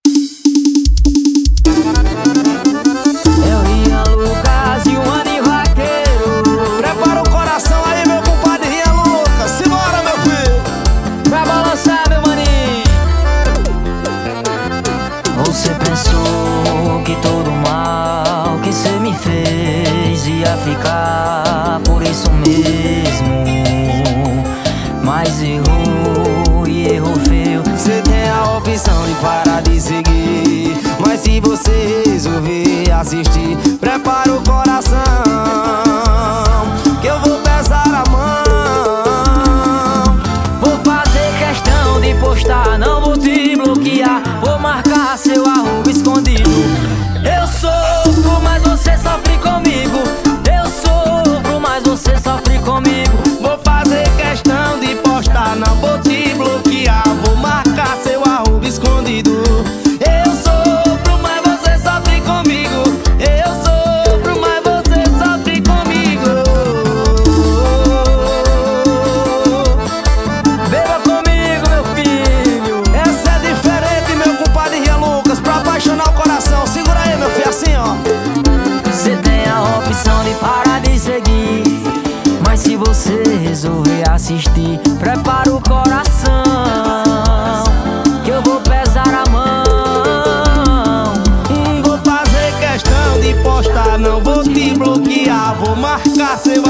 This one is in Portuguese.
Eu Rian Lucas e o Mani Vaqueiro. Prepara o coração aí, meu compadre Rian Lucas. Simbora, meu filho. Vai balançar, meu maninho. Você pensou que todo mal que cê me fez ia ficar por isso mesmo, mas errou e errou feio. Você tem a opção de parar de seguir, mas se você resolver assistir, prepara o coração, que eu vou pesar a mão. Vou fazer questão de postar, não vou te bloquear. Vou marcar seu arroba escondido. Eu sofro, mas você sofre comigo. Eu sofro, mas você sofre comigo. Vou fazer questão de postar, não vou te bloquear. Vou marcar seu arroba escondido. Eu sofro, mas você sofre comigo. Eu sofro, mas você sofre comigo. Beba comigo, meu filho. Essa é diferente, meu compadre Rian Lucas, pra apaixonar o coração. Segura aí, meu filho, assim, ó. Você tem a opção de parar de seguir, mas se você resolver assistir, prepara o coração, que eu vou pesar a mão. Vou fazer questão de postar, não vou te bloquear. Vou marcar seu